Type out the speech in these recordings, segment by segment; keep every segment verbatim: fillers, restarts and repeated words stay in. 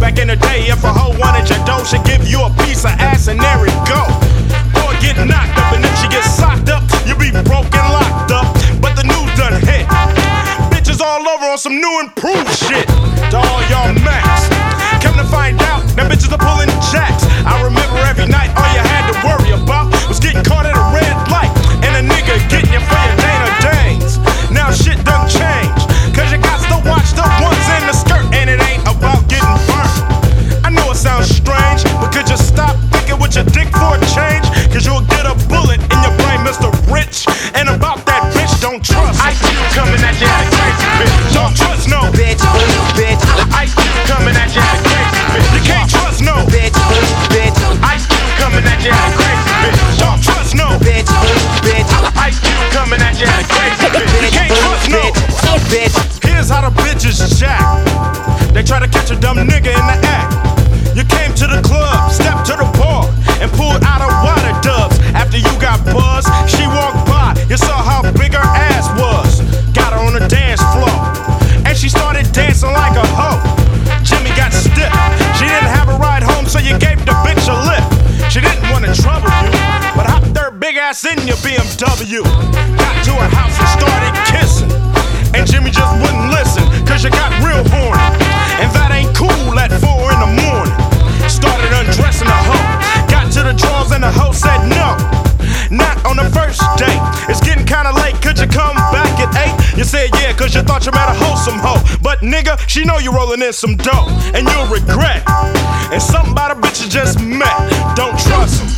Back in the day, if a hoe wanted your dough, she'd give you a piece of ass and there it go. Or get knocked up, and if she gets socked up, you'll be broken, locked up. But the news done hit. Bitches all over on some new improved shit. To all y'all max. Come to find out, now bitches are pulling jacks. I remember every night all you had to worry about was getting caught at a red light and a nigga getting you for your Dana Danes. Now shit done changed, cause you got to watch the ones in the skirt, and it ain't about getting burnt. I know it sounds strange, but could you stop thinking with your dick for a change? Cause you'll get a bullet in your brain, Mister Rich. And about that bitch, don't trust. I see you coming at you like crazy bitch. Don't trust no bitch, bitch. I see you coming at you like crazy bitch. You can't trust no bitch, bitch. I see you coming at you like crazy bitch. Don't trust no bitch, bitch. I see you coming at you like crazy bitch. You can't trust no bitch. Here's how the bitches jack. They try to catch a dumb nigga in the act. You came to the club, stepped to the bar, and pulled out a water dubs. After you got buzzed, she walked by. You saw how big her ass was. Got her on the dance floor, and she started dancing like a hoe. Jimmy got stiff. She didn't have a ride home, so you gave the bitch a lift. She didn't want to trouble you, but hopped her big ass in your B M W. Got to her house and started kissing, and Jimmy just wouldn't listen, cause you got real horny. And that ain't cool at four in the morning. Started undressing the hoe. Got to the drawers and the hoe said no. Not on the first date. It's getting kinda late, could you come back at eight? You said yeah, cause you thought you met a wholesome hoe. But nigga, she know you rolling in some dough, and you'll regret. And something about a bitch you just met. Don't trust him.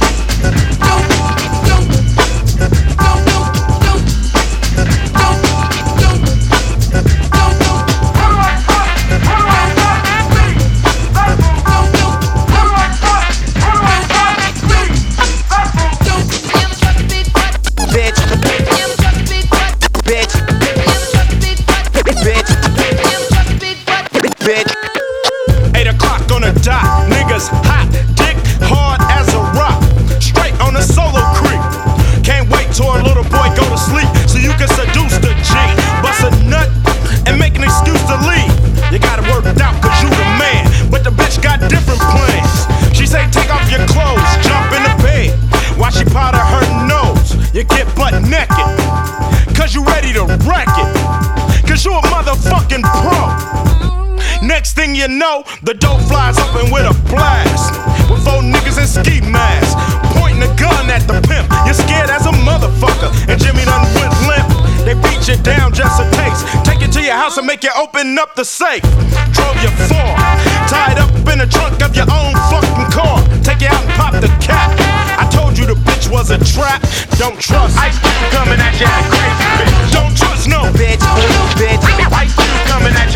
Eight o'clock on the dot, niggas hot, dick hard as a rock. Straight on the solo creep. Can't wait till a little boy go to sleep so you can seduce the G. Bust a nut and make an excuse to leave. You got it worked out cause you the man, but the bitch got different plans. She say take off your clothes, jump in the bed. While she powder her nose, you get butt naked, cause you ready to wreck it, cause you a motherfucking pro. Next thing you know, the dope flies up and with a blast, with four niggas in ski masks, pointing a gun at the pimp. You're scared as a motherfucker, and Jimmy done went limp. They beat you down just a taste, take you to your house and make you open up the safe. Drove you far, tied up in the trunk of your own fucking car. Take you out and pop the cap. I told you the bitch was a trap. Don't trust. I see you coming at you like crazy bitch. Don't trust no bitch, bitch. I see you coming at you